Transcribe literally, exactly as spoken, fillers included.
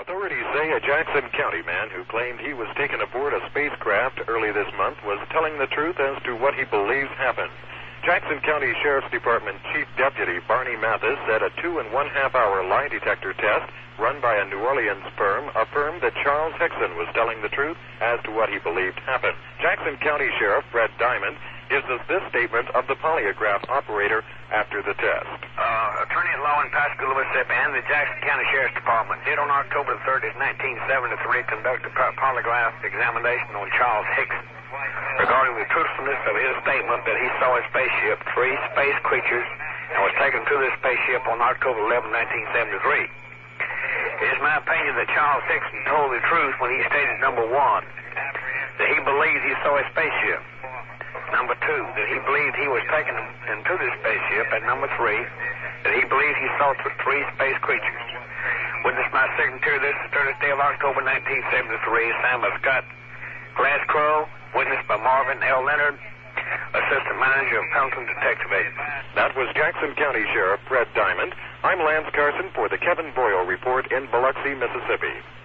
Authorities say a Jackson County man who claimed he was taken aboard a spacecraft early this month was telling the truth as to what he believes happened. Jackson County Sheriff's Department Chief Deputy Barney Mathis said a two and one half hour lie detector test run by a New Orleans firm affirmed that Charles Hickson was telling the truth as to what he believed happened. Jackson County Sheriff Fred Diamond gives us this statement of the polygraph operator after the test. Uh, attorney at law in Pascagoula, Mississippi, and the Jackson County Sheriff's Department did on October thirtieth, nineteen seventy-three, conduct a polygraph examination on Charles Hickson regarding the truthfulness of his statement that he saw a spaceship, three space creatures, and was taken to this spaceship on October eleventh, nineteen seventy-three. It is my opinion that Charles Hickson told the truth when he stated, number one, that he believed he saw a spaceship. Number two, that he believed he was taken into this spaceship. And number three, that he believed he saw th- three space creatures. Witness my signature this thirtieth day of October, nineteen seventy-three, signed by Scott Glasscrow, witnessed by Marvin L. Leonard, Assistant Manager of Pendleton Detective Agency. That was Jackson County Sheriff Fred Diamond. I'm Lance Carson for the Kevin Boyle Report in Biloxi, Mississippi.